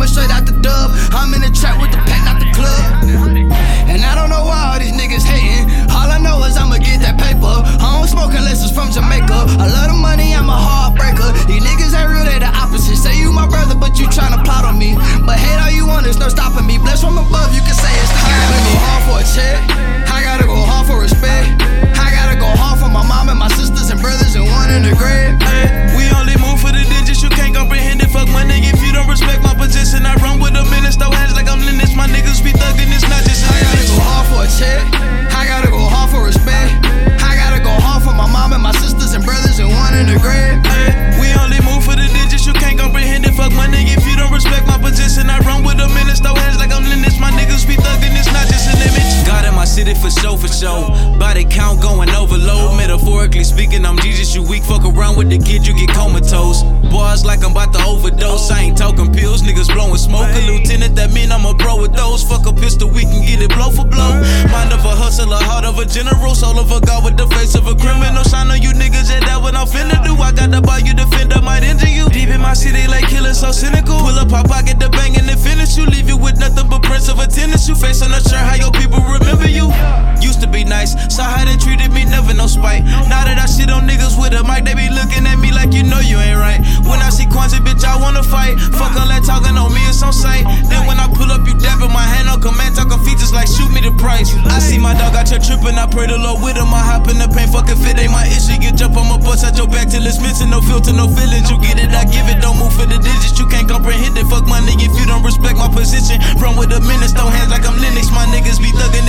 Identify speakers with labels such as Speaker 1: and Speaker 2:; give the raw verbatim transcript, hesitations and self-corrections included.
Speaker 1: straight out the dub. I'm in the trap with the pack, not the club. And I don't know why all these niggas hating. All I know is I'ma get that paper. I don't smoke unless it's from Jamaica. I love the money, I'm a heartbreaker. These niggas ain't real, they the opposite. Say you my brother, but you tryna plot on me. But hate all you want, there's no stopping me. Blessed from above, you can say it's the I gotta go hard for a check. I gotta go hard for respect. I gotta go hard for my mom and my sisters and brothers and one in the grave.
Speaker 2: We only move for the digits, you can't comprehend it. Fuck my nigga if you don't respect my position. I run with a minute, throw hands like I'm Linus. My niggas be thuggin', it's not just an
Speaker 1: I gotta go hard for a check. I gotta go hard for respect. I gotta go hard for my mom and my sisters and brothers and one in the grave.
Speaker 2: We only move for the digits, you can't comprehend it. Fuck my nigga if you don't respect my position. I run with a minute, throw hands like I'm Linus. My niggas be thuggin', it's not just an image. God in my city for show, for show. Body count going overload. Metaphorically speaking, I'm Jesus, you weak. Fuck around with the kid, you get comatose. Boys like I'm about to overdose. I ain't talking pills, niggas blowing smoke. A lieutenant, that mean I'm a pro with those. Fuck a pistol, we can get it blow for blow. Mind of a hustler, heart of a general. Soul of a god with the face of a criminal. Shine on you niggas, yeah, that what I'm finna do. I got the bar, you defender, might injure you. Deep in my city, like killers, so cynical. Pull up, pop pocket, the bang and then finish you. Leave you with nothing but prints of attendance. You face on the shirt, how your people remember you. Used to be nice, saw how they treated me, never no spite. Now that I shit on niggas with a mic, they be looking at me like you know you ain't right. When I see Kwanzaa, bitch, I wanna fight. Fuck all that talking on me, it's on sight. Then when I pull up, you dabbing my hand on command, talking features like shoot me the price. I see my dog out here tripping, I pray the Lord with him. I hop in the paint, fucking fit ain't my issue. Get jump, I'ma bust out your back till it's missing. No filter, no feelings, you get it, I give it. Don't move for the digits, you can't comprehend it. Fuck my nigga if you don't respect my position. Run with a minute, throw hands like I'm Linux. My niggas be thugging